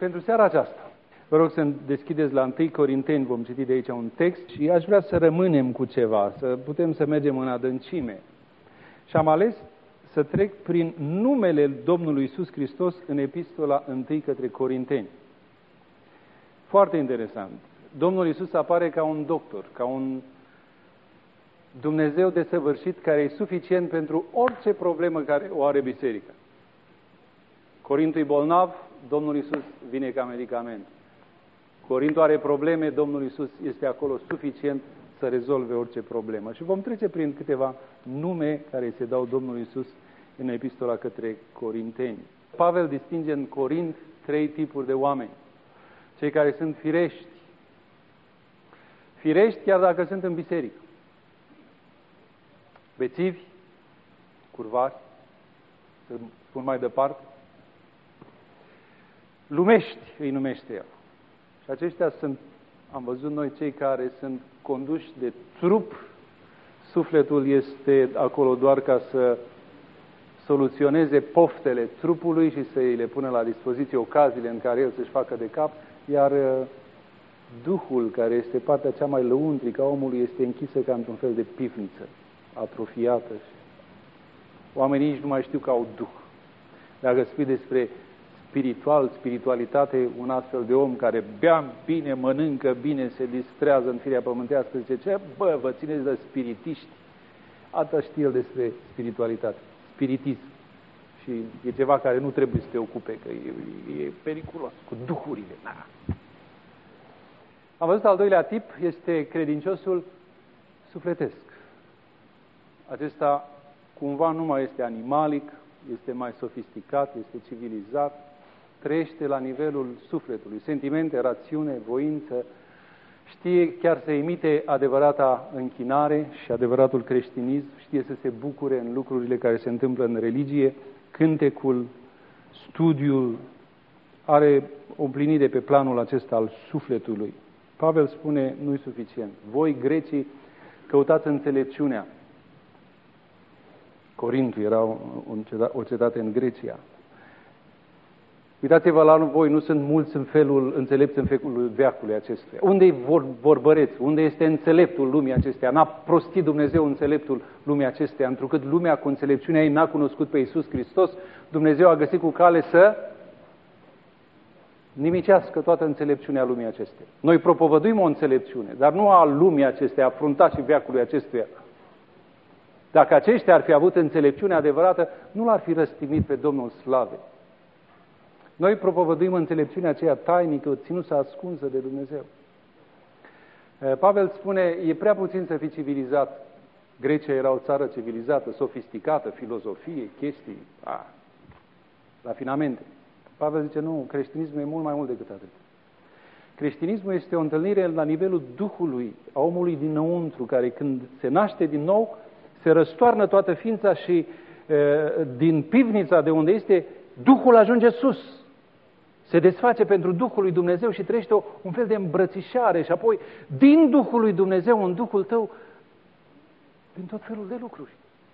pentru seara aceasta. Vă rog să deschideți la 1 Corinteni, vom citi de aici un text și aș vrea să rămânem cu ceva, să putem să mergem în adâncime. Și am ales să trec prin numele Domnului Iisus Hristos în epistola 1 către Corinteni. Foarte interesant. Domnul Iisus apare ca un doctor, ca un Dumnezeu desăvârșit care e suficient pentru orice problemă care o are biserica. Corintul e bolnav, Domnul Iisus vine ca medicament. Corintul are probleme, Domnul Iisus este acolo suficient să rezolve orice problemă. Și vom trece prin câteva nume care se dau Domnului Iisus în epistola către Corinteni. Pavel distinge în Corint 3 tipuri de oameni. Cei care sunt firești. Firești chiar dacă sunt în biserică. Bețivi, curvari, să spun mai departe. Lumești îi numește el. Și aceștia sunt, am văzut noi, cei care sunt conduși de trup. Sufletul este acolo doar ca să soluționeze poftele trupului și să îi le pună la dispoziție ocaziile în care el să-și facă de cap, iar Duhul, care este partea cea mai lăuntrică a omului, este închisă ca într-un fel de pivniță, atrofiată. Oamenii nici nu mai știu că au Duh. Dacă spui despre spiritualitate, un astfel de om care bea bine, mănâncă bine, se distrează în firea pământească, zice, ce? Bă, vă țineți de spiritiști? Asta știe el despre spiritualitate, spiritism. Și e ceva care nu trebuie să te ocupe, că e periculos, cu duhurile. Da. Am văzut al doilea tip, este credinciosul sufletesc. Acesta cumva nu mai este animalic, este mai sofisticat, este civilizat, trăiește la nivelul sufletului, sentimente, rațiune, voință, știe chiar să imite adevărata închinare și adevăratul creștinism, știe să se bucure în lucrurile care se întâmplă în religie, cântecul, studiul, are o plinire pe planul acesta al sufletului. Pavel spune, nu-i suficient. Voi, grecii, căutați înțelepciunea. Corintul era o cetate în Grecia. Uitați-vă la voi, nu sunt mulți înțelepți în felul veacului acestuia. Unde-i vorbăreți? Unde este înțeleptul lumii acesteia? N-a prostit Dumnezeu înțeleptul lumii acesteia, întrucât lumea cu înțelepciunea ei n-a cunoscut pe Iisus Hristos. Dumnezeu a găsit cu cale să nimicească toată înțelepciunea lumii acesteia. Noi propovăduim o înțelepciune, dar nu a lumii acesteia, a fruntașii veacului acestuia. Dacă aceștia ar fi avut înțelepciune adevărată, nu l-ar fi răstignit pe Domnul Slavei. Noi propovăduim înțelepciunea aceea tainică, ținusă ascunsă de Dumnezeu. Pavel spune, e prea puțin să fii civilizat. Grecia era o țară civilizată, sofisticată, filozofie, chestii, rafinamente. Pavel zice, nu, creștinismul e mult mai mult decât atât. Creștinismul este o întâlnire la nivelul Duhului, a omului dinăuntru, care când se naște din nou, se răstoarnă toată ființa și din pivnița de unde este, Duhul ajunge sus. Se desface pentru Duhul lui Dumnezeu și trăiește un fel de îmbrățișare și apoi, din Duhul lui Dumnezeu, în Duhul tău, din tot felul de lucruri.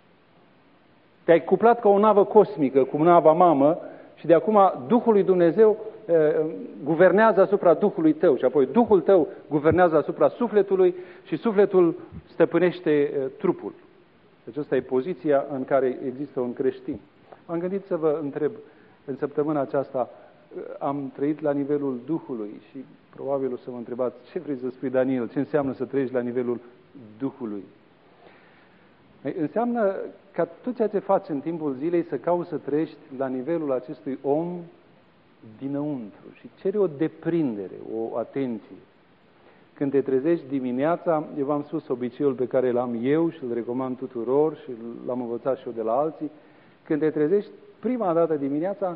Te-ai cuplat ca o navă cosmică, cu nava mamă, și de acum Duhul lui Dumnezeu guvernează asupra Duhului tău și apoi Duhul tău guvernează asupra sufletului și sufletul stăpânește trupul. Deci asta e poziția în care există un creștin. M-am gândit să vă întreb, în săptămâna aceasta am trăit la nivelul Duhului și probabil o să mă întrebați, ce vrei să spui, Daniel, ce înseamnă să trăiești la nivelul Duhului? Înseamnă ca tot ceea ce faci în timpul zilei să cauți să trăiești la nivelul acestui om dinăuntru și cere o deprindere, o atenție. Când te trezești dimineața, eu v-am spus obiceiul pe care l-am eu și îl recomand tuturor și l-am învățat și eu de la alții, când te trezești prima dată dimineața,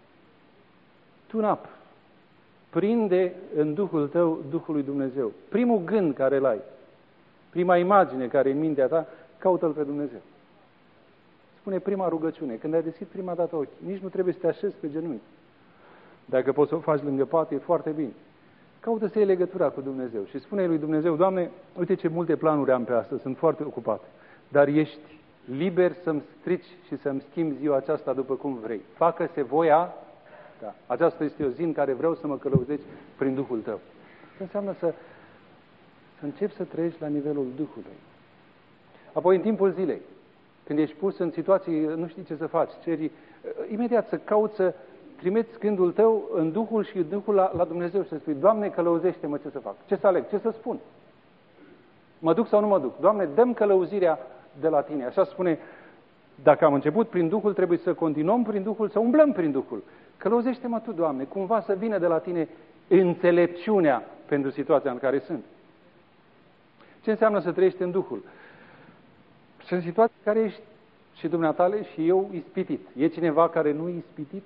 tune up, prinde în Duhul tău Duhul lui Dumnezeu. Primul gând care îl ai, prima imagine care e în mintea ta, caută-L pe Dumnezeu. Spune prima rugăciune. Când ai deschis prima dată ochii, nici nu trebuie să te așezi pe genunchi. Dacă poți să o faci lângă pat, e foarte bine. Caută să iei legătura cu Dumnezeu și spune lui Dumnezeu, Doamne, uite ce multe planuri am pe astăzi, sunt foarte ocupat, dar ești liber să-mi strici și să-mi schimbi ziua aceasta după cum vrei. Facă-se voia Da. Aceasta este o zi în care vreau să mă călăuzești prin Duhul tău. Ce înseamnă să începi să trăiești la nivelul Duhului. Apoi, în timpul zilei, când ești pus în situații, nu știi ce să faci, ceri, imediat să cauți să trimiți gândul tău în Duhul și Duhul la Dumnezeu și să spui, Doamne, călăuzește-mă, ce să fac? Ce să aleg? Ce să spun? Mă duc sau nu mă duc? Doamne, dă-mi călăuzirea de la Tine. Așa spune, dacă am început prin Duhul, trebuie să continuăm prin Duhul, să umblăm prin Duhul. Călăuzește-mă Tu, Doamne, cumva să vină de la Tine înțelepciunea pentru situația în care sunt. Ce înseamnă să trăiești în Duhul? Sunt situații în care ești și dumneatale și eu ispitit. E cineva care nu e ispitit?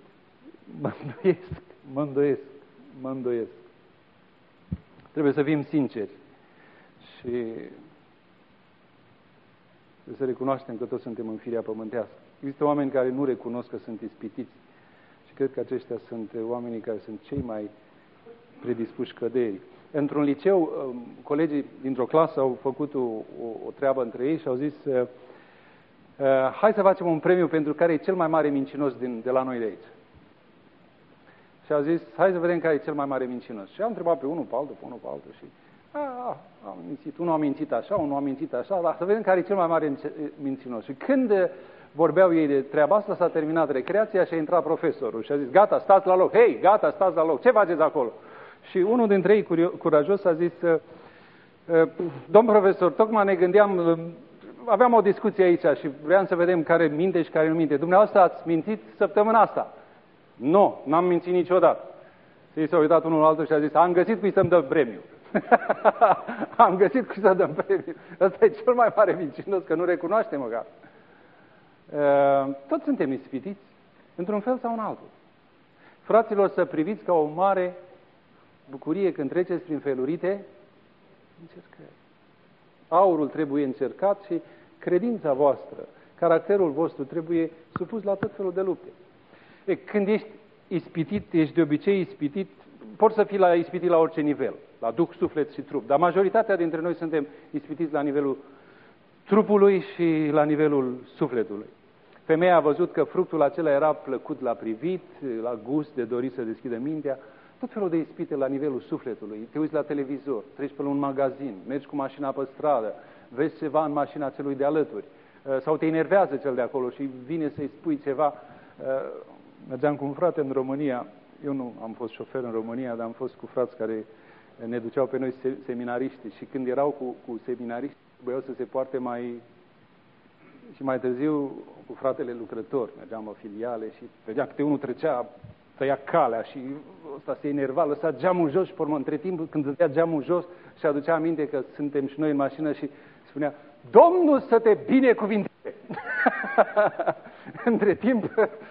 Mă îndoiesc. Trebuie să fim sinceri și trebuie să recunoaștem că toți suntem în firea pământească. Există oameni care nu recunosc că sunt ispitiți și cred că aceștia sunt oamenii care sunt cei mai predispuși căderii. Într-un liceu, colegii dintr-o clasă au făcut o treabă între ei și au zis hai să facem un premiu pentru care e cel mai mare mincinos de la noi de aici. Și au zis, hai să vedem care e cel mai mare mincinos. Și au întrebat pe unul, pe altul, pe unul, pe altul și am mințit. Unul a mințit așa, unul a mințit așa, dar să vedem care e cel mai mare mincinos. Și când vorbeau ei de treaba asta, s-a terminat recreația și a intrat profesorul și a zis, gata, stați la loc, hei, gata, stați la loc, ce faceți acolo? Și unul dintre ei, curajos, a zis, domn profesor, tocmai ne gândeam, aveam o discuție aici și vreau să vedem care minte și care nu minte. Dumneavoastră ați mințit săptămâna asta? Nu, n-am mințit niciodată. Și s-a uitat unul altul și a zis, am găsit cui să-mi dăm premiu. Am găsit cui să dăm premiu. Ăsta e cel mai mare mincinos, că nu recunoaște măcar. Toți suntem ispitiți, într-un fel sau în altul. Fraților, să priviți ca o mare bucurie când treceți prin felurite încercări. Aurul trebuie încercat și credința voastră, caracterul vostru trebuie supus la tot felul de lupte. Când ești ispitit, ești de obicei ispitit, poți să fii ispitit la orice nivel, la duh, suflet și trup, dar majoritatea dintre noi suntem ispitiți la nivelul trupului și la nivelul sufletului. Femeia a văzut că fructul acela era plăcut la privit, la gust, de dorit să deschidă mintea, tot felul de ispite la nivelul sufletului. Te uiți la televizor, treci pe un magazin, mergi cu mașina pe stradă, vezi ceva în mașina celui de alături, sau te enervează cel de acolo și vine să-i spui ceva. Mergeam cu un frate în România, eu nu am fost șofer în România, dar am fost cu frați care ne duceau pe noi seminariști și când erau cu seminariști, trebuiau să se poarte mai târziu cu fratele lucrător. Mergeam la filiale și vedeam câte unul trecea, tăia calea și ăsta se enerva, lăsa geamul jos și pe urmă, între timp când dădea geamul jos și aducea aminte că suntem și noi în mașină și spunea, Domnul să te binecuvinteze! Între timp,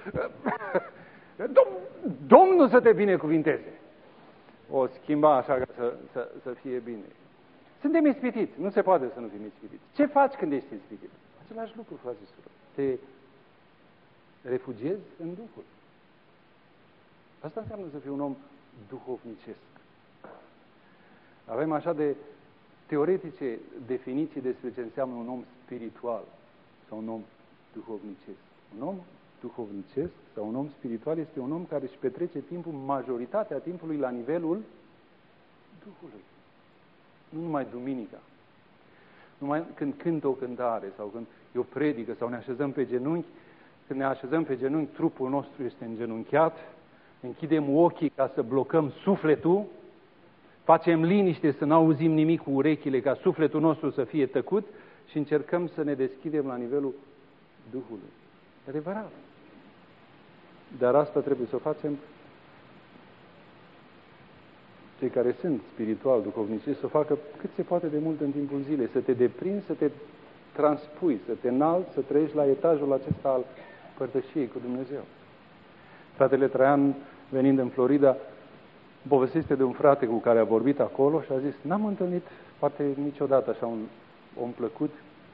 Domnul să te binecuvinteze! O schimba așa ca să fie bine. Suntem ispitiți, nu se poate să nu fim ispitiți. Ce faci când ești ispitit? Același lucru, frate și surori. Te refugiezi în Duhul. Asta înseamnă să fii un om duhovnicesc. Avem așa de teoretice definiții despre ce înseamnă un om spiritual sau un om duhovnicesc. Un om duhovnicesc sau un om spiritual este un om care își petrece timpul, majoritatea timpului, la nivelul Duhului. Nu numai duminica. Numai când cânt o cântare sau când e o predică sau ne așezăm pe genunchi, când ne așezăm pe genunchi, trupul nostru este îngenunchiat, închidem ochii ca să blocăm sufletul, facem liniște să nu auzim nimic cu urechile, ca sufletul nostru să fie tăcut și încercăm să ne deschidem la nivelul Duhului. E adevărat. Dar asta trebuie să o facem cei care sunt spiritual, duhovnici, să o facă cât se poate de mult în timpul zilei, să te deprinzi, să te transpui, să te înalți, să trăiești la etajul acesta al părtășiei cu Dumnezeu. Fratele Traian, venind în Florida, povestește de un frate cu care a vorbit acolo și a zis, n-am întâlnit poate niciodată așa un om plăcut,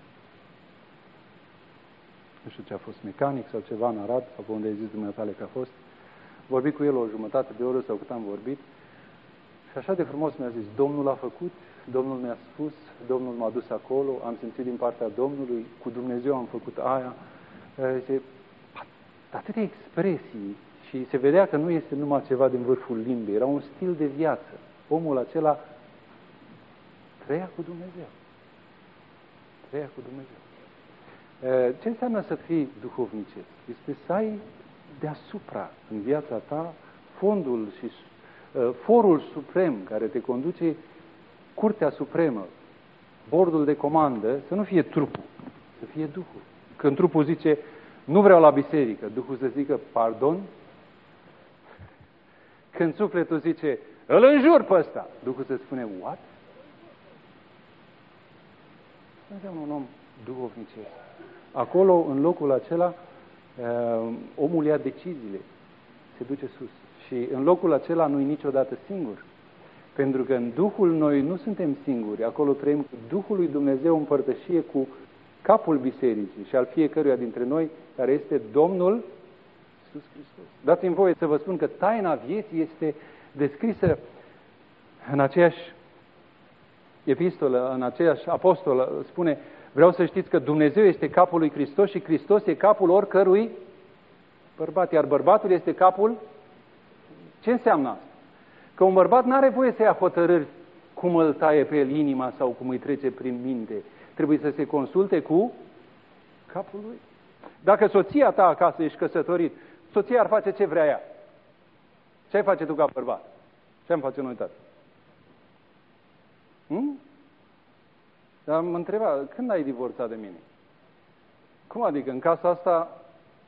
nu știu ce a fost, mecanic sau ceva în Arad, sau pe unde ai zis dumneavoastră că a fost. Vorbit cu el o jumătate de oră sau cât am vorbit și așa de frumos mi-a zis, Domnul a făcut, Domnul mi-a spus, Domnul m-a dus acolo, am simțit din partea Domnului, cu Dumnezeu am făcut aia. Zice, atâtea expresii Și se vedea că nu este numai ceva din vârful limbii, era un stil de viață. Omul acela trăia cu Dumnezeu. Trăia cu Dumnezeu. Ce înseamnă să fii duhovnicesc? Este să ai deasupra în viața ta fondul și forul suprem care te conduce, curtea supremă, bordul de comandă, să nu fie trupul, să fie Duhul. Când trupul zice, nu vreau la biserică, Duhul să zică, pardon? Când sufletul zice, îl înjur pe ăsta, Duhul să spune, what? Nu înseamnă un om duhovnicesc. Acolo, în locul acela, omul ia deciziile, se duce sus. Și în locul acela nu-i niciodată singur. Pentru că în Duhul noi nu suntem singuri. Acolo trăim cu Duhul lui Dumnezeu în părtășie cu capul bisericii și al fiecăruia dintre noi, care este Domnul Iisus Hristos. Dați-mi voie să vă spun că taina vieții este descrisă în aceeași epistolă, în aceeași apostolă. Spune, vreau să știți că Dumnezeu este capul lui Hristos și Hristos e capul oricărui bărbat, iar bărbatul este capul. Ce înseamnă asta? Că un bărbat nu are voie să ia hotărâri cum îl taie pe el inima sau cum îi trece prin minte. Trebuie să se consulte cu capul lui. Dacă soția ta acasă ești căsătorit, soția ar face ce vrea ea. Ce ai face tu ca bărbat? Ce am face noi, tată? Dar mă întreba, când ai divorțat de mine? Cum adică? În casa asta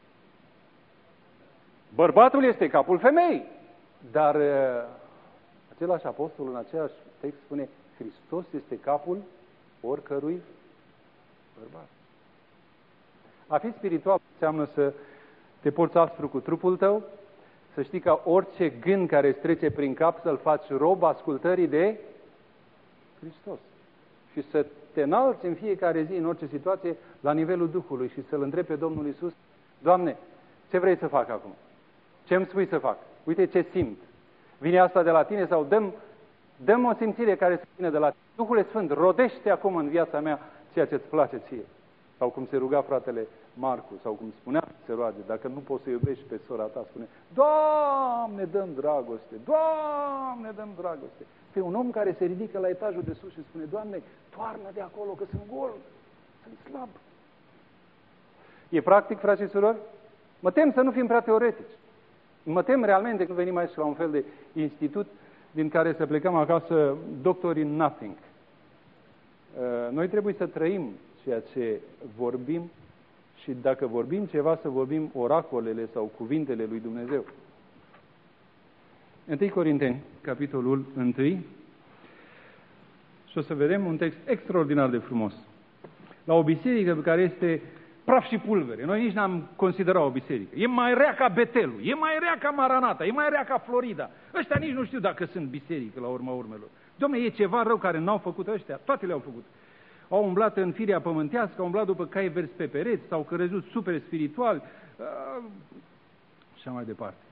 bărbatul este capul femeii. Dar același apostol în același text spune, Hristos este capul oricărui bărbat. A fi spiritual înseamnă să te porți aspru cu trupul tău, să știi că orice gând care îți trece prin cap să-l faci rob ascultării de Hristos. Și să te înalți în fiecare zi, în orice situație, la nivelul Duhului și să-L întrebi pe Domnul Iisus, Doamne, ce vrei să fac acum? Ce îmi spui să fac? Uite ce simt. Vine asta de la tine sau dăm o simțire care să vină de la tine. Duhul Sfânt, rodește acum în viața mea ceea ce îți place ție. Sau cum se ruga fratele Marcu, sau cum spunea se roage, dacă nu poți să iubești pe sora ta, spune, Doamne, dă-mi dragoste, Doamne, dă-mi dragoste. Pe un om care se ridică la etajul de sus și spune, Doamne, toarnă de acolo, că sunt gol, sunt slab. E practic, frați și surori? Mă tem să nu fim prea teoretici. Mă tem realmente că venim aici la un fel de institut din care să plecăm acasă doctor in nothing. Noi trebuie să trăim ceea ce vorbim și dacă vorbim ceva, să vorbim oracolele sau cuvintele lui Dumnezeu. 1 Corinteni, capitolul 1, și o să vedem un text extraordinar de frumos. La o biserică pe care este praf și pulbere. Noi nici n-am considerat o biserică. E mai rea ca Betelul, e mai rea ca Maranata, e mai rea ca Florida. Ăștia nici nu știu dacă sunt biserică la urma urmelor. Dom'le, e ceva rău care n-au făcut ăștia? Toate le-au făcut. Au umblat în firea pământească, au umblat după cai verzi pe pereți, s-au crezut super spirituali, și așa mai departe.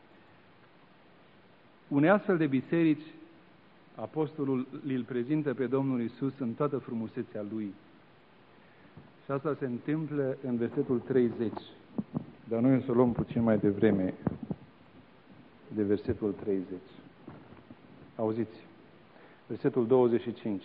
Unei astfel de biserici, apostolul îl prezintă pe Domnul Iisus în toată frumusețea Lui. Și asta se întâmplă în versetul 30. Dar noi o să o luăm puțin mai devreme de versetul 30. Auziți, versetul 25.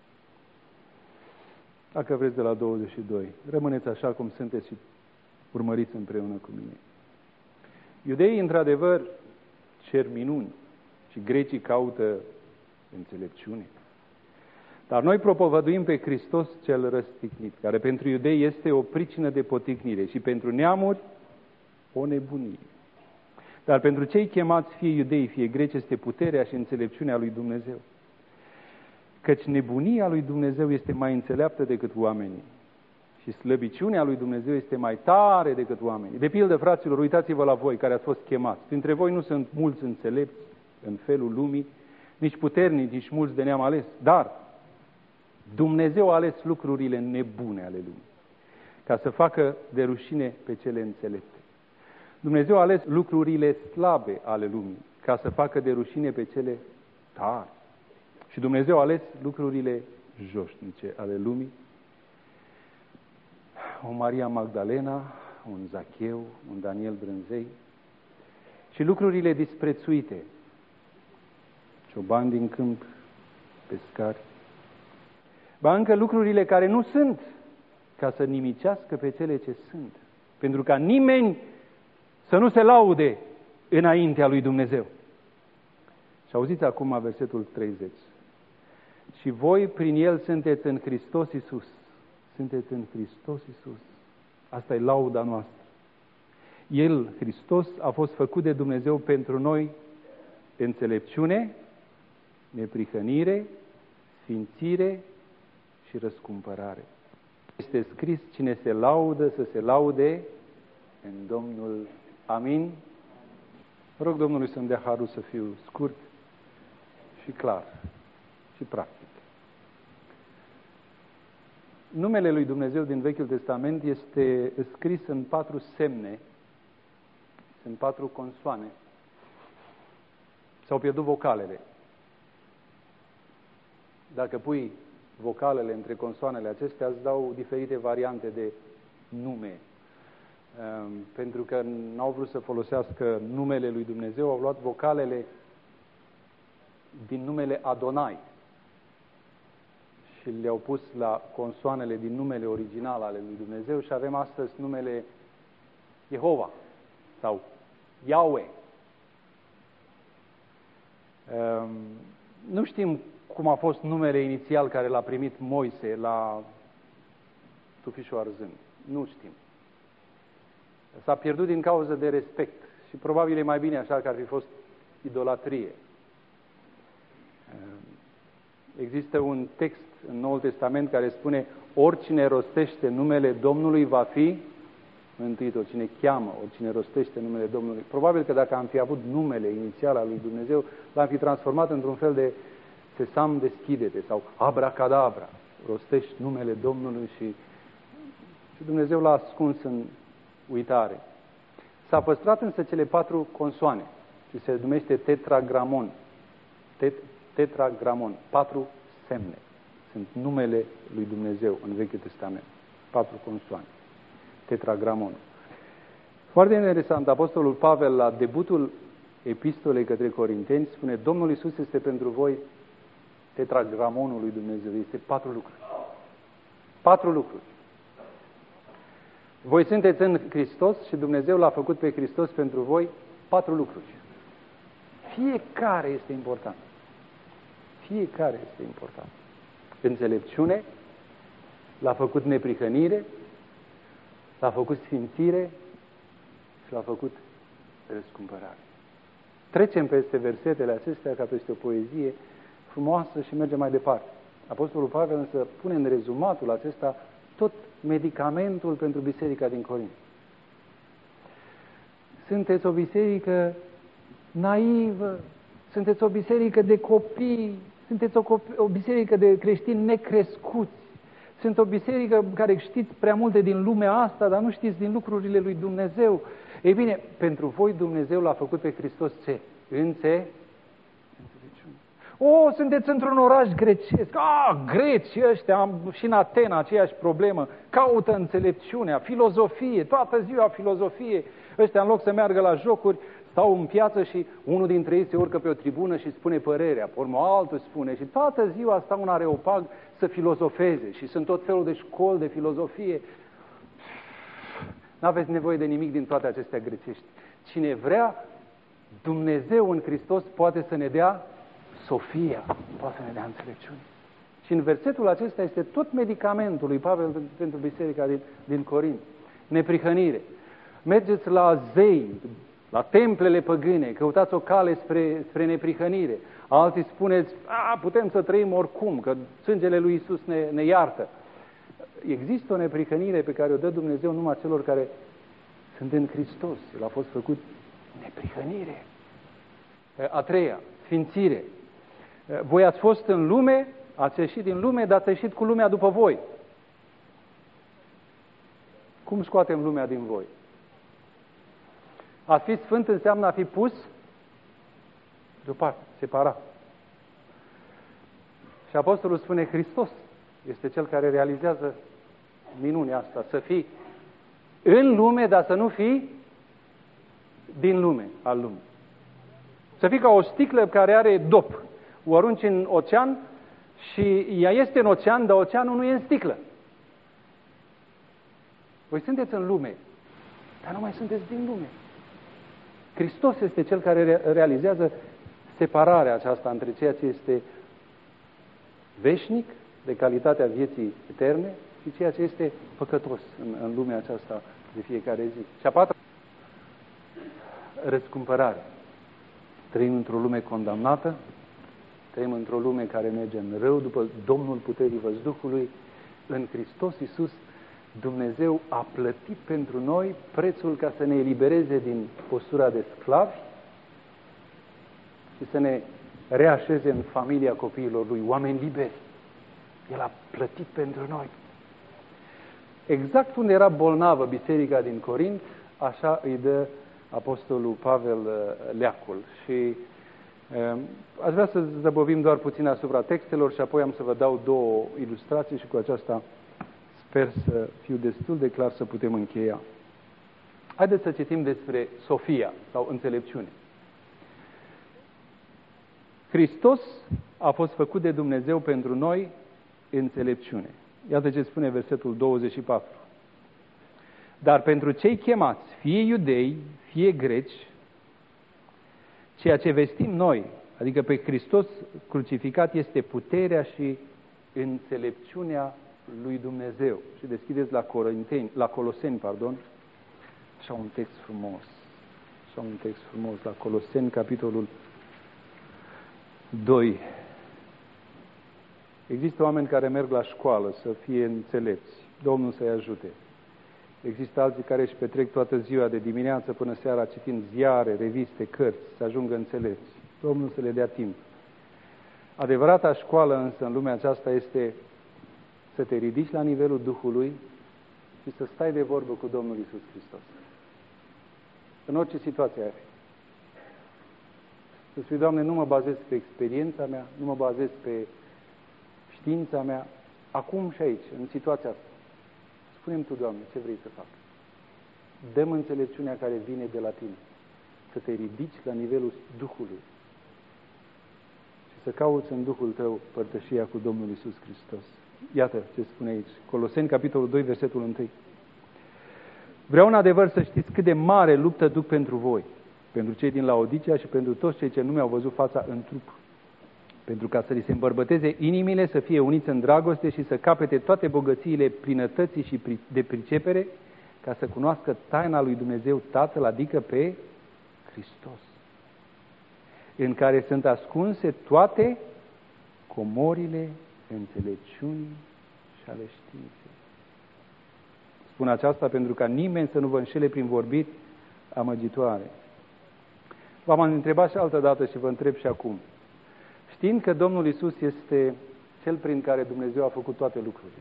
Dacă vreți de la 22. Rămâneți așa cum sunteți și urmăriți împreună cu mine. Iudeii, într-adevăr, cer minuni și grecii caută înțelepciune. Dar noi propovăduim pe Hristos cel răstignit, care pentru iudei este o pricină de poticnire și pentru neamuri o nebunie. Dar pentru cei chemați, fie iudei, fie greci, este puterea și înțelepciunea lui Dumnezeu. Căci nebunia lui Dumnezeu este mai înțeleaptă decât oamenii și slăbiciunea lui Dumnezeu este mai tare decât oamenii. De pildă, fraților, uitați-vă la voi care ați fost chemați. Printre voi nu sunt mulți înțelepți în felul lumii, nici puternici, nici mulți de neam ales, dar Dumnezeu a ales lucrurile nebune ale lumii, ca să facă de rușine pe cele înțelepte. Dumnezeu a ales lucrurile slabe ale lumii, ca să facă de rușine pe cele tari. Și Dumnezeu a ales lucrurile joșnice ale lumii, o Maria Magdalena, un Zacheu, un Daniel Brânzei, și lucrurile disprețuite, ciobani din câmp, pescari, ba încă lucrurile care nu sunt, ca să nimicească pe cele ce sunt, pentru ca nimeni să nu se laude înaintea lui Dumnezeu. Și auziți acum versetul 30. Și voi prin El sunteți în Hristos Iisus. Sunteți în Hristos Iisus. Asta e lauda noastră. El, Hristos, a fost făcut de Dumnezeu pentru noi înțelepciune, neprihănire, sfințire și răscumpărare. Este scris, cine se laudă, să se laude în Domnul. Amin. Rog Domnului să-mi dea harul să fiu scurt și clar și practic. Numele lui Dumnezeu din Vechiul Testament este scris în 4 semne, în 4 consoane. S-au pierdut vocalele. Dacă pui vocalele între consoanele acestea, îți dau diferite variante de nume. Pentru că n-au vrut să folosească numele lui Dumnezeu, au luat vocalele din numele Adonai și le-au pus la consoanele din numele original ale lui Dumnezeu și avem astăzi numele Jehova sau Yahweh. Nu știm cum a fost numele inițial care l-a primit Moise la tufișul arzând. Nu știm. S-a pierdut din cauză de respect și probabil e mai bine așa că ar fi fost idolatrie. Există un text în Noul Testament care spune: oricine rostește numele Domnului va fi mântuit, oricine cheamă, oricine rostește numele Domnului. Probabil că dacă am fi avut numele inițial al lui Dumnezeu, l-am fi transformat într-un fel de sesam, deschide-te sau abracadabra. Rostești numele Domnului și Dumnezeu l-a ascuns în uitare. S-a păstrat însă cele 4 consoane și se numește tetragramon. Tetragramon. 4 semne. Sunt numele lui Dumnezeu în Vechiul Testament. 4 consoane. Tetragramon. Foarte interesant, Apostolul Pavel, la debutul epistolei către Corinteni, spune: Domnul Iisus este pentru voi tetragramonul lui Dumnezeu. Este 4 lucruri. 4 lucruri. Voi sunteți în Hristos și Dumnezeu l-a făcut pe Hristos pentru voi 4 lucruri. Fiecare este important. Fiecare este important. Înțelepciune, l-a făcut neprihănire, l-a făcut sfințire și l-a făcut răscumpărare. Trecem peste versetele acestea ca peste o poezie frumoasă și mergem mai departe. Apostolul Pavel însă pune în rezumatul acesta tot medicamentul pentru biserica din Corint. Sunteți o biserică naivă, sunteți o biserică de copii, sunteți o biserică de creștini necrescuți, sunt o biserică care știți prea multe din lumea asta, dar nu știți din lucrurile lui Dumnezeu. Ei bine, pentru voi Dumnezeu l-a făcut pe Hristos ce? Înțelepciune. O, sunteți într-un oraș grecesc. Grecii ăștia, și în Atena aceeași problemă. Caută înțelepciunea, filozofie, toată ziua filozofie. Ăștia, în loc să meargă la jocuri, stau în piață și unul dintre ei se urcă pe o tribună și spune părerea. Pe urmă altul spune și toată ziua stau în areopag să filozofeze. Și sunt tot felul de școli de filozofie. N-aveți nevoie de nimic din toate acestea grecești. Cine vrea, Dumnezeu în Hristos poate să ne dea Sofia, poate să ne dea înțelepciune. Și în versetul acesta este tot medicamentul lui Pavel pentru biserica din Corint. Neprihănire. Mergeți la zei, la templele păgâne, căutați o cale spre neprihănire. Alții spuneți: putem să trăim oricum, că sângele lui Iisus ne iartă. Există o neprihănire pe care o dă Dumnezeu numai celor care sunt în Hristos. El a fost făcut neprihănire. A treia, sfințire. Voi ați fost în lume, ați ieșit din lume, dar ați ieșit cu lumea după voi. Cum scoatem lumea din voi? A fi sfânt înseamnă a fi pus deoparte, separat. Și Apostolul spune: Hristos este Cel care realizează minunea asta, să fii în lume, dar să nu fii din lume, al lumii. Să fii ca o sticlă care are dop. O arunci în ocean și ea este în ocean, dar oceanul nu e în sticlă. Voi sunteți în lume, dar nu mai sunteți din lume. Hristos este Cel care realizează separarea aceasta între ceea ce este veșnic, de calitatea vieții eterne, și ceea ce este păcătos în lumea aceasta de fiecare zi. Și a patra, răscumpărare. Trăim într-o lume condamnată, trăim într-o lume care merge în rău după Domnul puterii văzduhului. În Hristos Iisus, Dumnezeu a plătit pentru noi prețul ca să ne elibereze din postura de sclavi și să ne reașeze în familia copiilor Lui, oameni liberi. El a plătit pentru noi. Exact unde era bolnavă biserica din Corint, așa îi dă Apostolul Pavel leacul. Și aș vrea să zăbovim doar puțin asupra textelor și apoi am să vă dau două ilustrații și cu aceasta sper să fiu destul de clar să putem încheia. Haideți să citim despre Sofia sau înțelepciune. Hristos a fost făcut de Dumnezeu pentru noi înțelepciune. Iată ce spune versetul 24. Dar pentru cei chemați, fie iudei, fie greci, ceea ce vestim noi, adică pe Hristos crucificat, este puterea și înțelepciunea lui Dumnezeu. Și deschideți la Coloseni, așa un text frumos, la Coloseni, capitolul 2. Există oameni care merg la școală să fie înțelepți. Domnul să-i ajute. Există alții care își petrec toată ziua de dimineață până seara citind ziare, reviste, cărți, să ajungă înțelepți. Domnul să le dea timp. Adevărata școală însă în lumea aceasta este să te ridici la nivelul Duhului și să stai de vorbă cu Domnul Iisus Hristos. În orice situație ai fi. Să spui, Doamne, nu mă bazez pe experiența mea, nu mă bazez pe știința mea, acum și aici, în situația asta. Spune-mi Tu, Doamne, ce vrei să fac. Dă-mi înțelepciunea care vine de la Tine. Să te ridici la nivelul Duhului. Și să cauți în Duhul Tău părtășia cu Domnul Iisus Hristos. Iată ce spune aici. Coloseni, capitolul 2, versetul 1. Vreau în adevăr să știți cât de mare luptă duc pentru voi, pentru cei din Laodicea și pentru toți cei ce nu mi-au văzut fața în trup, pentru ca să li se îmbărbăteze inimile, să fie uniți în dragoste și să capete toate bogățiile plinătății și de pricepere, ca să cunoască taina lui Dumnezeu Tatăl, adică pe Hristos, în care sunt ascunse toate comorile înțelepciunii și ale științei. Spun aceasta pentru ca nimeni să nu vă înșele prin vorbiri amăgitoare. V-am întrebat și altă dată și vă întreb și acum. Știind că Domnul Iisus este Cel prin care Dumnezeu a făcut toate lucrurile.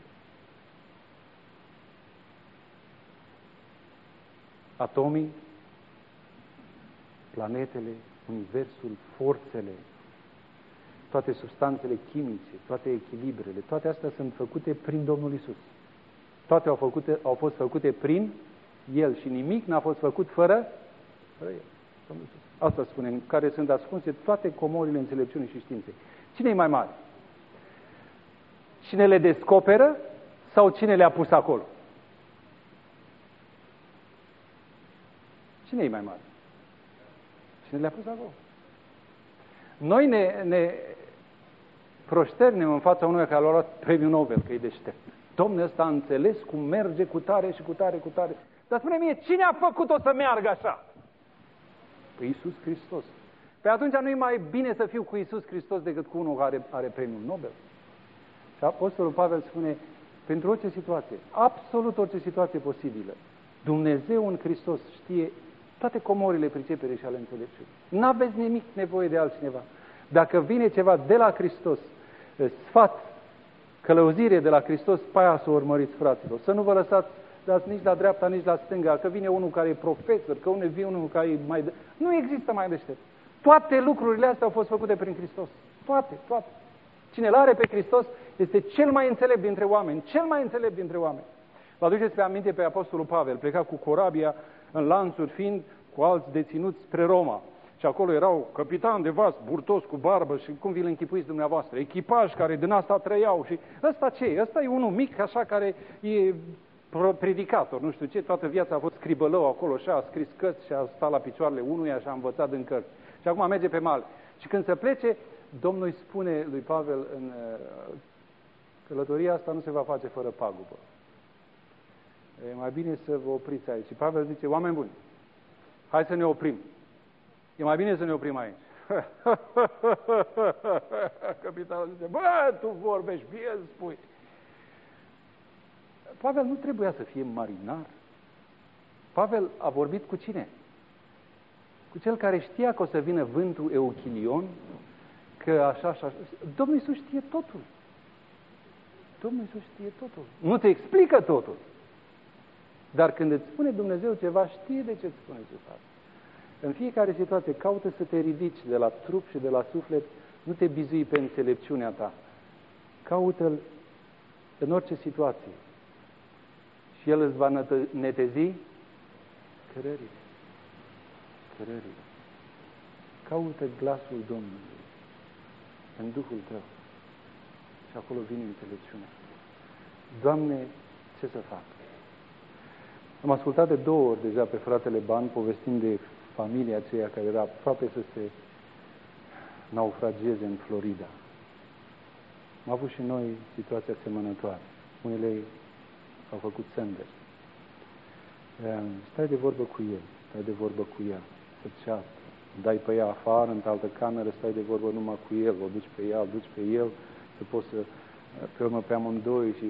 Atomii, planetele, universul, forțele, toate substanțele chimice, toate echilibrele, toate astea sunt făcute prin Domnul Iisus. Toate au fost făcute prin El și nimic n-a fost făcut fără El. Domnul Iisus. Asta spune, în care sunt ascunse toate comorile înțelepciunii și științei. Cine e mai mare? Cine le descoperă sau cine le-a pus acolo? Cine e mai mare? Cine le-a pus acolo? Noi ne proșternem în fața unuia care a luat premiul Nobel, că e deștept. Domnul ăsta a înțeles cum merge cu tare și cu tare, cu tare. Dar spune mie, cine a făcut-o să meargă așa? Păi Iisus Hristos. Păi atunci nu e mai bine să fiu cu Iisus Hristos decât cu unul care are premiul Nobel? Și Apostolul Pavel spune, pentru orice situație, absolut orice situație posibilă, Dumnezeu în Hristos știe toate comorile pricepere și ale înțelepciunii. N-aveți nimic nevoie de altcineva. Dacă vine ceva de la Hristos, sfat, călăuzire de la Hristos, pe aia să o urmăriți, fraților. Să nu vă lăsați dați nici la dreapta, nici la stânga, că vine unul care e profesor, că vine unul care e mai... Nu există mai deștept. Toate lucrurile astea au fost făcute prin Hristos. Toate. Cine l-are pe Hristos este cel mai înțelept dintre oameni. Cel mai înțelept dintre oameni. Vă aduceți pe aminte pe Apostolul Pavel, pleca cu corabia în lanțuri, fiind cu alți deținuți spre Roma. Și acolo erau capitan de vas, burtos cu barbă și cum vi-l închipuiți dumneavoastră, echipaj care din asta trăiau și ăsta ce? Ăsta e unul mic așa care e predicator, nu știu ce, toată viața a fost scribălău acolo și a scris cărți și a stat la picioarele unuia și a învățat din cărți. Și acum merge pe mal. Și când se plece, Domnul îi spune lui Pavel în călătoria asta nu se va face fără pagubă. E mai bine să vă opriți aici. Și Pavel zice, oameni buni, hai să ne oprim. E mai bine să ne oprim aici. Capitanul zice, bă, tu vorbești, bine spui. Pavel nu trebuia să fie marinar. Pavel a vorbit cu cine? Cu cel care știa că o să vină vântul Euchilion, că așa și așa. Domnul Iisus știe totul. Domnul Iisus știe totul. Nu te explică totul. Dar când îți spune Dumnezeu ceva, știe de ce îți spune ce faci. În fiecare situație caută să te ridici de la trup și de la suflet, nu te bizui pe înțelepciunea ta. Caută-L în orice situație. Și El îți va netezi cărările. Cărările. Caută glasul Domnului în Duhul tău. Și acolo vine înțelepciunea. Doamne, ce să fac? Am ascultat de 2 ori deja pe fratele Ban povestind de familia aceea care era aproape să se naufrageze în Florida. Am avut și noi situația asemănătoare. Unele au făcut sandwich. Stai de vorbă cu el, stai de vorbă cu ea, să ceartă. Dai pe ea afară, în altă cameră, stai de vorbă numai cu el, o duci pe ea, o duci pe el, să poți să, pe urmă pe amândoi și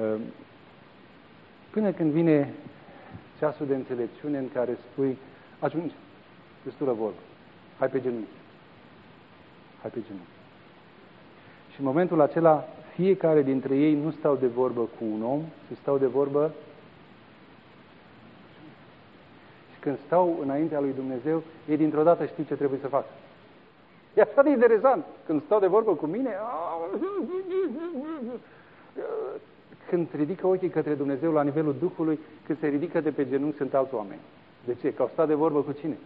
până când vine ceasul de înțelepciune în care spui, ajungi, destulă vorbă, hai pe genunchi, hai pe genunchi. Și în momentul acela, fiecare dintre ei nu stau de vorbă cu un om, ci stau de vorbă. Și când stau înaintea lui Dumnezeu, ei dintr-o dată știu ce trebuie să facă. E așa de interesant. Când stau de vorbă cu mine, când ridică ochii către Dumnezeu la nivelul Duhului, când se ridică de pe genunchi, sunt alți oameni. De ce? Că au stat de vorbă cu cine?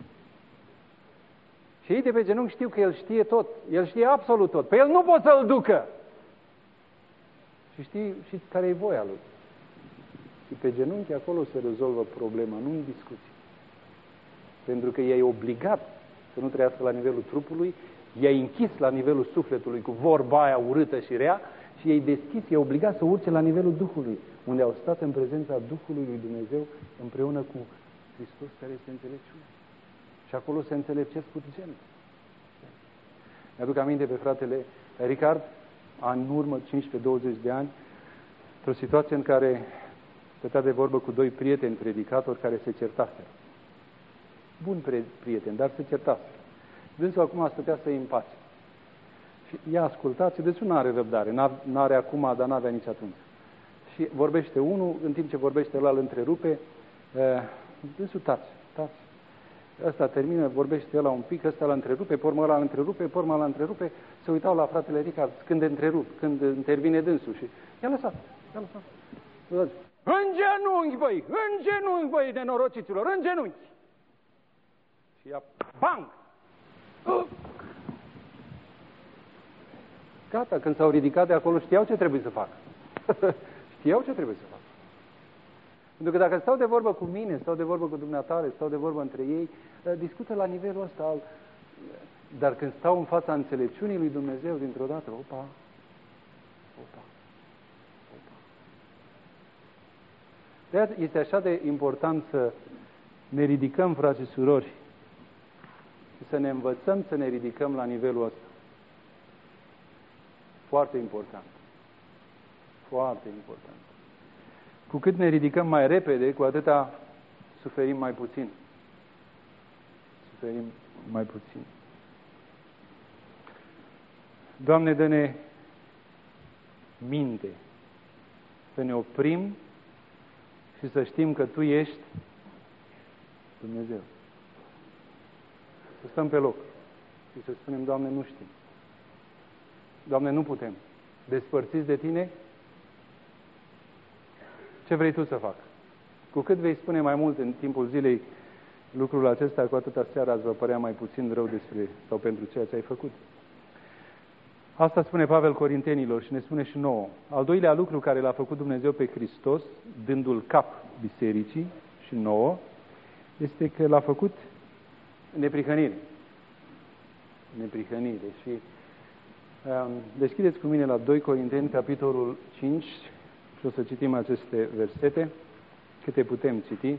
Și ei de pe genunchi știu că El știe tot. El știe absolut tot. Pe El nu pot să-L ducă. Și știi și care e voia Lui. Și pe genunchi acolo se rezolvă problema, nu în discuții. Pentru că i-ai obligat să nu trăiască la nivelul trupului, i-ai închis la nivelul sufletului cu vorba aia urâtă și rea și i-ai deschis, i-ai obligat să urce la nivelul Duhului, unde au stat în prezența Duhului lui Dumnezeu împreună cu Hristos care este înțelepciune. Și acolo se înțelepcesc puțin. Mi-aduc aminte pe fratele Ricard, ani în urmă, 15-20 de ani, într-o situație în care stătea de vorbă cu 2 prieteni predicatori care se certaseră. Buni prieteni, dar se certaseră. Dânsul acum stătea să-i împace. Și i-a ascultat și dânsul nu are răbdare, n-are acum, dar n-avea nici atunci. Și vorbește unul, în timp ce vorbește ăla îl întrerupe, dânsul tace. Ăsta termină, vorbește ăla un pic, ăsta îl întrerupe, pe urmă ăla îl întrerupe, pe urmă ăla îl întrerupe, se uitau la fratele Ricard când intervine dânsul și i-a lăsat. În genunchi, băi, nenorociților, în genunchi! Și ea, bang! Gata, când s-au ridicat de acolo, știau ce trebuie să facă. Știau ce trebuie să facă. Pentru că dacă stau de vorbă cu mine, stau de vorbă cu dumneatare, stau de vorbă între ei, discută la nivelul ăsta. Dar când stau în fața înțelepciunii lui Dumnezeu, dintr-o dată, opa. De-aia este așa de important să ne ridicăm, frați și surori, și să ne învățăm să ne ridicăm la nivelul ăsta. Foarte important. Foarte important. Cu cât ne ridicăm mai repede, cu atâta suferim mai puțin. Suferim mai puțin. Doamne, dă-ne minte să ne oprim și să știm că Tu ești Dumnezeu. Să stăm pe loc și să spunem, Doamne, nu știm. Doamne, nu putem. Despărțiți de Tine, ce vrei Tu să fac? Cu cât vei spune mai mult în timpul zilei, lucrul acesta, cu atâta seara îți va părea mai puțin rău despre sau pentru ceea ce ai făcut. Asta spune Pavel Corintenilor și ne spune și nouă. Al doilea lucru care l-a făcut Dumnezeu pe Hristos, dându-l cap bisericii și nouă, este că l-a făcut neprihănire. Neprihănire. Și deschideți cu mine la 2 Corinteni, capitolul 5, și o să citim aceste versete, câte putem citi.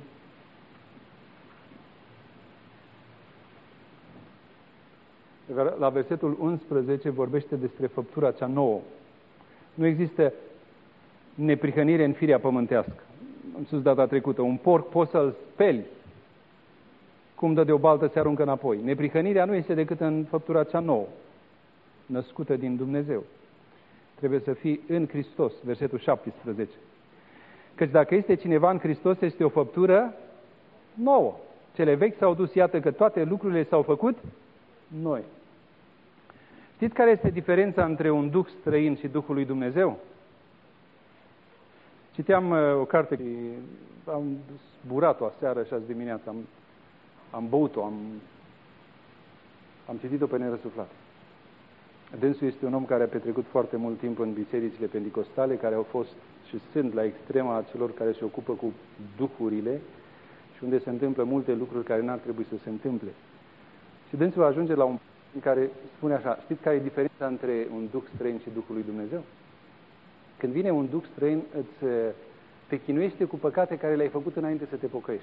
La versetul 11 vorbește despre făptura cea nouă. Nu există neprihănire în firea pământească. Am spus data trecută, un porc poți să-l speli, cum dă de o baltă se aruncă înapoi. Neprihănirea nu este decât în făptura cea nouă, născută din Dumnezeu. Trebuie să fii în Hristos, versetul 17. Căci dacă este cineva în Hristos, este o făptură nouă. Cele vechi s-au dus, iată că toate lucrurile s-au făcut noi. Știți care este diferența între un duh străin și Duhul lui Dumnezeu? Citeam o carte, am zburat-o aseară și azi dimineața, am băut-o, am citit-o pe nerăsuflat. Dânsul este un om care a petrecut foarte mult timp în bisericile penticostale, care au fost și sunt la extrema celor care se ocupă cu duhurile și unde se întâmplă multe lucruri care n-ar trebui să se întâmple. Și dânsul ajunge la un punct în care spune așa, știți care e diferența între un duh străin și Duhul lui Dumnezeu? Când vine un duh străin, te chinuiește cu păcate care le-ai făcut înainte să te pocăiești.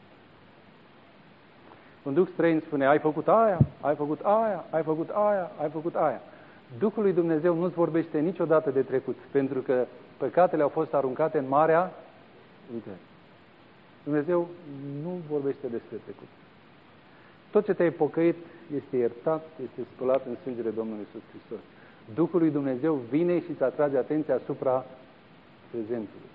Un duh străin spune, ai făcut aia, ai făcut aia, ai făcut aia, ai făcut aia. Duhul lui Dumnezeu nu-ți vorbește niciodată de trecut, pentru că păcatele au fost aruncate în marea uitării. Dumnezeu nu vorbește despre trecut. Tot ce te-ai pocăit este iertat, este spălat în sângele Domnului Iisus Hristos. Duhul lui Dumnezeu vine și îți atrage atenția asupra prezentului.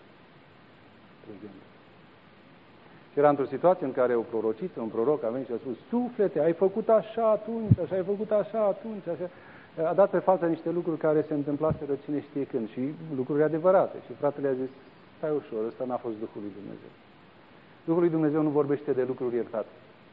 Și era într-o situație în care o prorociță, un proroc a venit și a spus, suflete, ai făcut așa atunci, așa ai făcut așa atunci, așa. A dat pe față niște lucruri care se întâmplaseră cine știe când și lucruri adevărate. Și fratele a zis, stai ușor, ăsta n-a fost Duhul lui Dumnezeu. Duhul lui Dumnezeu nu vorbește de lucruri iertate.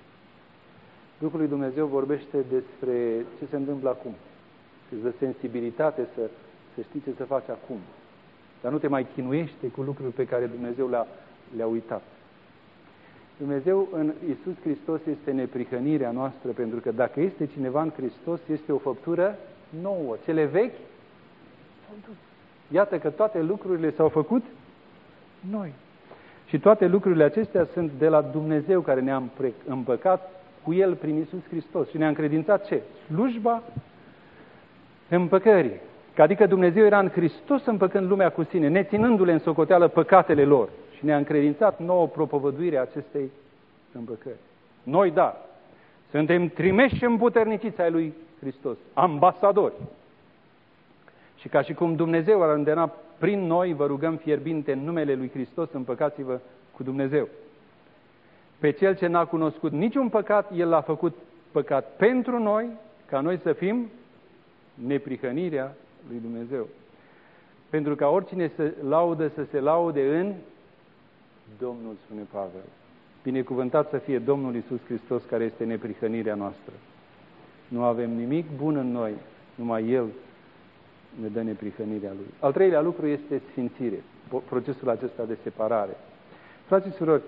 Duhul lui Dumnezeu vorbește despre ce se întâmplă acum. Îți dă sensibilitate să știi ce să faci acum. Dar nu te mai chinuiește cu lucruri pe care Dumnezeu le-a uitat. Dumnezeu în Iisus Hristos este neprihănirea noastră, pentru că dacă este cineva în Hristos, este o făptură nouă. Cele vechi s-au dus. Iată că toate lucrurile s-au făcut noi. Și toate lucrurile acestea sunt de la Dumnezeu, care ne-a împăcat cu El prin Iisus Hristos. Și ne-a încredințat ce? Slujba împăcării. Adică Dumnezeu era în Hristos împăcând lumea cu sine, neținându-le în socoteală păcatele lor. Și ne-a încredințat nouă propovăduirea acestei împăcări. Noi, da, suntem trimeși și împuterniciți ai lui Hristos, ambasadori. Și ca și cum Dumnezeu ar îndemna prin noi, vă rugăm fierbinte în numele lui Hristos, împăcați-vă cu Dumnezeu. Pe cel ce n-a cunoscut niciun păcat, El l-a făcut păcat pentru noi, ca noi să fim neprihănirea lui Dumnezeu. Pentru ca oricine se laudă, să se laude în Domnul, spune Pavel. Binecuvântat să fie Domnul Iisus Hristos, care este neprihănirea noastră. Nu avem nimic bun în noi, numai El ne dă neprihănirea Lui. Al treilea lucru este sfințire, procesul acesta de separare. Frați și surori,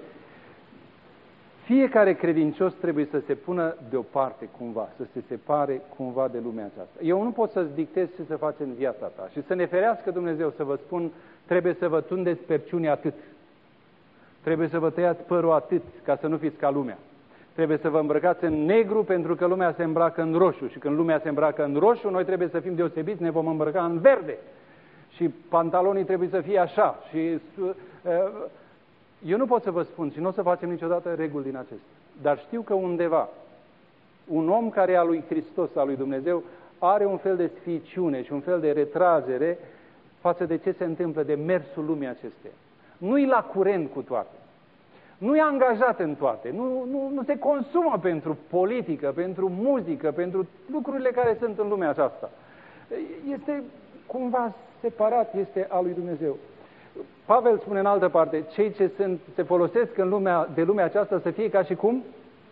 fiecare credincios trebuie să se pună deoparte cumva, să se separe cumva de lumea aceasta. Eu nu pot să-ți dictez ce să faci în viața ta și să ne ferească Dumnezeu să vă spun, trebuie să vă tundeți perciunii atât, trebuie să vă tăiați părul atât, ca să nu fiți ca lumea. Trebuie să vă îmbrăcați în negru pentru că lumea se îmbracă în roșu și când lumea se îmbracă în roșu, noi trebuie să fim deosebiți, ne vom îmbrăca în verde și pantalonii trebuie să fie așa și... Eu nu pot să vă spun și nu o să facem niciodată reguli din acestea. Dar știu că undeva un om care e al lui Hristos, al lui Dumnezeu, are un fel de sficiune și un fel de retragere față de ce se întâmplă, de mersul lumii acesteia. Nu-i la curent cu toate. Nu-i angajat în toate. Nu se consumă pentru politică, pentru muzică, pentru lucrurile care sunt în lumea aceasta. Este cumva separat, este al lui Dumnezeu. Pavel spune în altă parte, cei ce se folosesc de lumea aceasta să fie ca și cum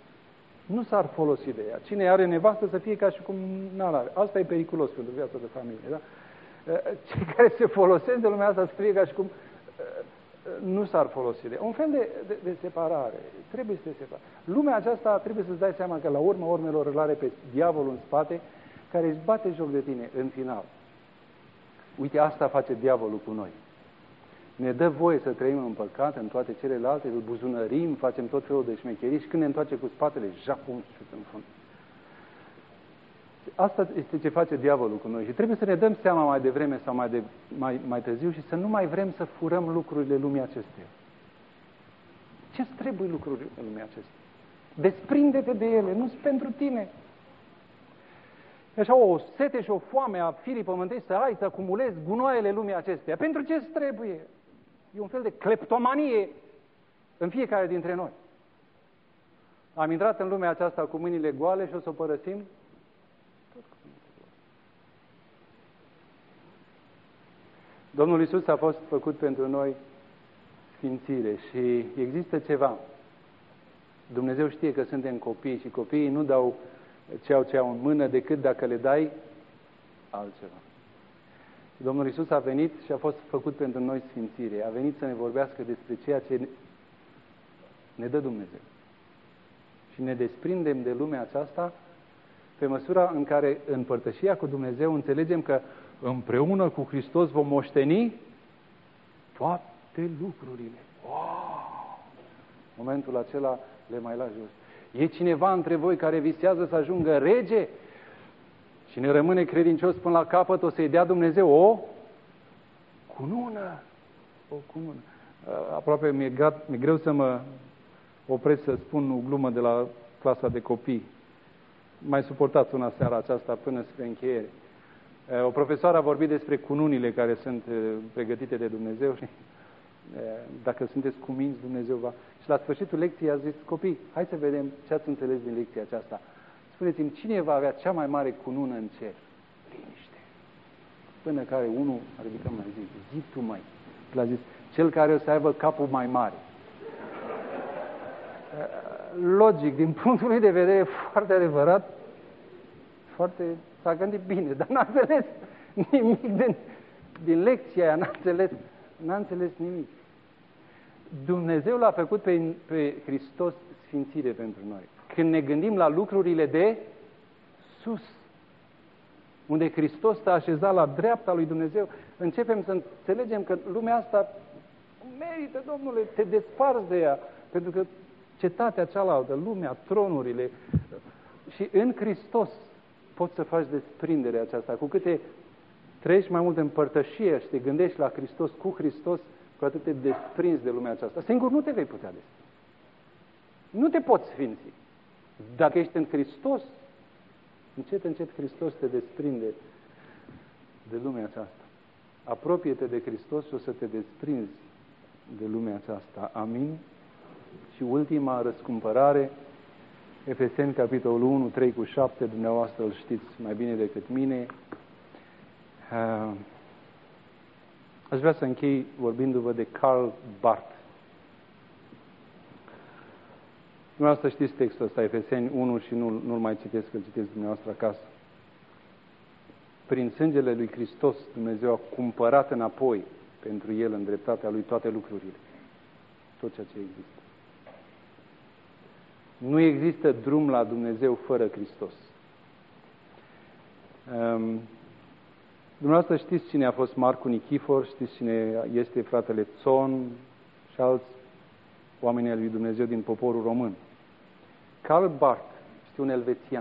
Nu s-ar folosi de ea. Cine are nevastă să fie ca și cum n-ar are. Asta e periculos pentru viața de familie. Da? Cei care se folosesc de lumea asta să fie ca și cum nu s-ar folosi de ea. Un fel de separare. Trebuie să te separe. Lumea aceasta trebuie să-ți dai seama că la urma urmelor îl are pe diavolul în spate, care își bate joc de tine în final. Uite, asta face diavolul cu noi. Ne dă voie să trăim în păcat, în toate celelalte, îl buzunărim, facem tot felul de șmecherii și când ne întoarce cu spatele, jacum și în fund. Asta este ce face diavolul cu noi și trebuie să ne dăm seama mai devreme sau mai târziu și să nu mai vrem să furăm lucrurile lumii acesteia. Ce-ți trebuie lucrurile lumii acesteia? Desprinde-te de ele, nu sunt pentru tine. E așa o sete și o foame a firii pământești să ai, să acumulezi gunoaiele lumii acesteia. Pentru ce îți trebuie? E un fel de cleptomanie în fiecare dintre noi. Am intrat în lumea aceasta cu mâinile goale și o să o părăsim tot cu mâinile goale. Domnul Iisus a fost făcut pentru noi sfințire și există ceva. Dumnezeu știe că suntem copii și copiii nu dau ce au în mână decât dacă le dai altceva. Domnul Iisus a venit și a fost făcut pentru noi sfințire. A venit să ne vorbească despre ceea ce ne dă Dumnezeu. Și ne desprindem de lumea aceasta pe măsura în care în părtășia cu Dumnezeu înțelegem că împreună cu Hristos vom moșteni toate lucrurile. Wow! Momentul acela le mai lași jos. E cineva între voi care visează să ajungă rege? Cine rămâne credincios până la capăt, o să-i dea Dumnezeu o cunună. O cunună. Aproape mi-e greu să mă opresc să spun o glumă de la clasa de copii. Mai suportați una seara aceasta până spre încheiere. O profesoară a vorbit despre cununile care sunt pregătite de Dumnezeu și dacă sunteți cuminți, Dumnezeu va... Și la sfârșitul lecției a zis, copii, hai să vedem ce ați înțeles din lecția aceasta. Spuneți-mi, cine va avea cea mai mare cunună în cer? Liniște. Până care unul a ridicat mai zi tu mai. L-a zis, cel care o să aibă capul mai mare. Logic, din punctul lui de vedere, foarte adevărat, foarte... S-a gândit bine, dar n-a înțeles nimic din lecția aia, n-a înțeles nimic. Dumnezeu l-a făcut pe Hristos sfințire pentru noi. Când ne gândim la lucrurile de sus, unde Hristos s-a așezat la dreapta lui Dumnezeu, începem să înțelegem că lumea asta merită, Domnule, te desparți de ea, pentru că cetatea cealaltă, lumea, tronurile, și în Hristos poți să faci desprinderea aceasta. Cu câte treci mai mult în părtășie și te gândești la Hristos, cu Hristos, cu atât te desprinzi de lumea aceasta. Singur nu te vei putea desprinde. Nu te poți sfinți. Dacă ești în Hristos, încet Hristos te desprinde de lumea aceasta. Apropie-te de Hristos și o să te desprinzi de lumea aceasta. Amin? Și ultima răscumpărare, Efeseni, capitolul 1, 3-7, dumneavoastră îl știți mai bine decât mine. Aș vrea să închei vorbindu-vă de Karl Barth. Dumneavoastră știți textul ăsta, Efeseni 1, și nu-l mai citesc, îl citesc dumneavoastră acasă. Prin sângele lui Hristos, Dumnezeu a cumpărat înapoi pentru El, în dreptatea Lui, toate lucrurile. Tot ceea ce există. Nu există drum la Dumnezeu fără Hristos. Dumneavoastră știți cine a fost Marcu Nichifor, știți cine este fratele Țon și alți oameni al lui Dumnezeu din poporul român. Karl Barth este un elvețian.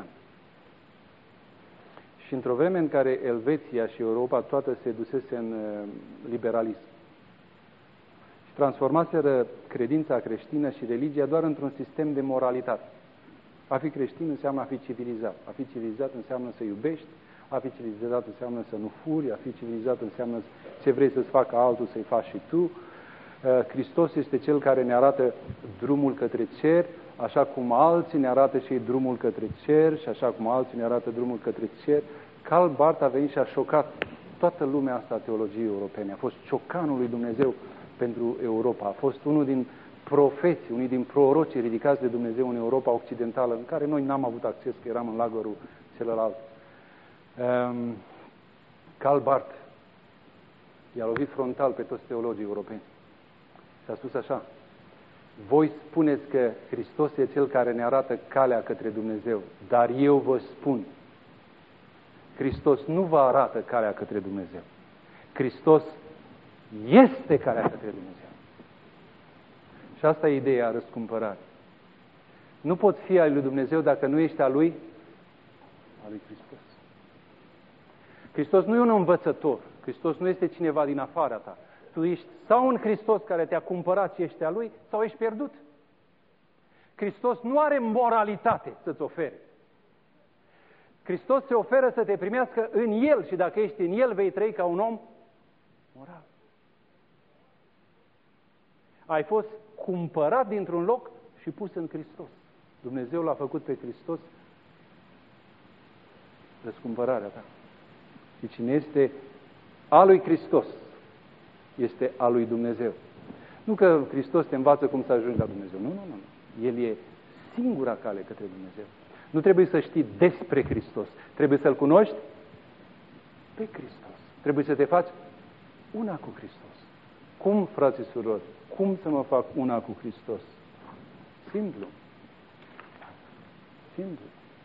Și într-o vreme în care Elveția și Europa toată se dusese în liberalism și transformaseră credința creștină și religia doar într-un sistem de moralitate. A fi creștin înseamnă a fi civilizat. A fi civilizat înseamnă să iubești. A fi civilizat înseamnă să nu furi. A fi civilizat înseamnă ce vrei să-ți facă altul, să-i faci și tu. Hristos este Cel care ne arată drumul către cer, așa cum alții ne arată și ei drumul către cer și așa cum alții ne arată drumul către cer. Karl Barth a venit și a șocat toată lumea asta a teologiei europene. A fost ciocanul lui Dumnezeu pentru Europa. A fost unul din profeți, unii din prorocii ridicați de Dumnezeu în Europa Occidentală, în care noi n-am avut acces, că eram în lagărul celălalt. Karl Barth i-a lovit frontal pe toți teologii europeni. Și a spus așa: voi spuneți că Hristos e Cel care ne arată calea către Dumnezeu, dar eu vă spun, Hristos nu vă arată calea către Dumnezeu. Hristos este calea către Dumnezeu. Și asta e ideea răscumpărării. Nu poți fi al lui Dumnezeu dacă nu ești al lui Hristos. Hristos nu e un învățător. Hristos nu este cineva din afara ta. Tu ești sau în Hristos care te-a cumpărat și ești al lui, sau ești pierdut. Hristos nu are moralitate să-ți ofere. Hristos se oferă să te primească în El și dacă ești în El, vei trăi ca un om moral. Ai fost cumpărat dintr-un loc și pus în Hristos. Dumnezeu l-a făcut pe Hristos răscumpărarea ta. Și cine este al lui Hristos, este al lui Dumnezeu. Nu că Hristos te învață cum să ajungi la Dumnezeu. Nu. El e singura cale către Dumnezeu. Nu trebuie să știi despre Hristos. Trebuie să-L cunoști pe Hristos. Trebuie să te faci una cu Hristos. Cum, frați și surori? Cum să mă fac una cu Hristos? Simplu. Simplu.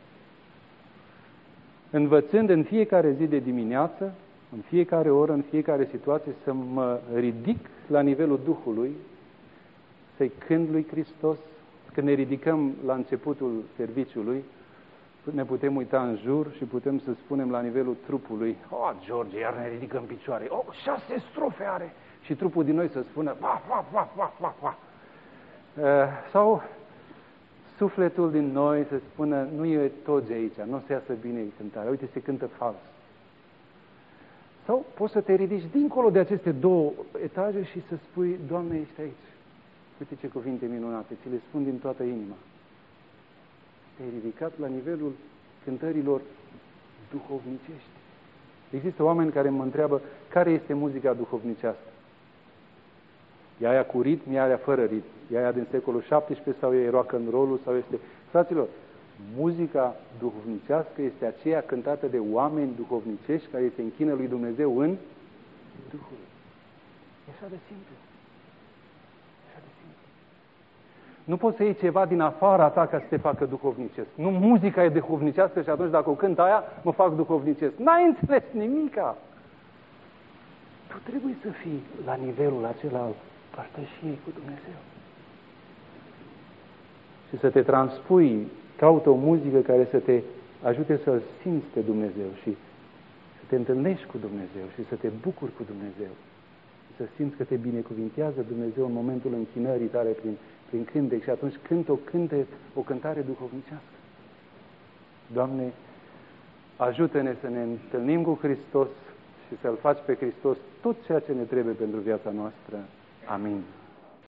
Învățând în fiecare zi de dimineață, în fiecare oră, în fiecare situație, să mă ridic la nivelul Duhului, să-i cânt lui Hristos. Când ne ridicăm la începutul serviciului, ne putem uita în jur și putem să spunem la nivelul trupului: George, iar ne ridicăm în picioare. 6 strofe are! Și trupul din noi să spună: va. Sau sufletul din noi să spună: nu e tot de aici, nu o să iasă bine cântarea, uite, se cântă fals. Sau poți să te ridici dincolo de aceste 2 etaje și să spui: Doamne, ești aici. Uite ce cuvinte minunate, ți le spun din toată inima. Te-ai ridicat la nivelul cântărilor duhovnicești. Există oameni care mă întreabă: care este muzica duhovnicească? E aia cu ritm, e aia fără ritm. E aia din secolul XVII sau e rock and roll-ul sau este... Fraților, muzica duhovnicească este aceea cântată de oameni duhovnicești care se închină lui Dumnezeu în Duhul. E așa de simplu. Nu poți să iei ceva din afara ta ca să te facă duhovnicesc. Nu, muzica e duhovnicească și atunci dacă o cânt aia, mă fac duhovnicesc. N-ai înțeles nimica. Tu trebuie să fii la nivelul acela al părtășiei cu Dumnezeu. Și să te transpui, caută o muzică care să te ajute să-L simți pe Dumnezeu și să te întâlnești cu Dumnezeu și să te bucuri cu Dumnezeu. Și să simți că te binecuvintează Dumnezeu în momentul închinării tale prin cântec și atunci cântă o cântare duhovnicească. Doamne, ajută-ne să ne întâlnim cu Hristos și să-L faci pe Hristos tot ceea ce ne trebuie pentru viața noastră. Amin.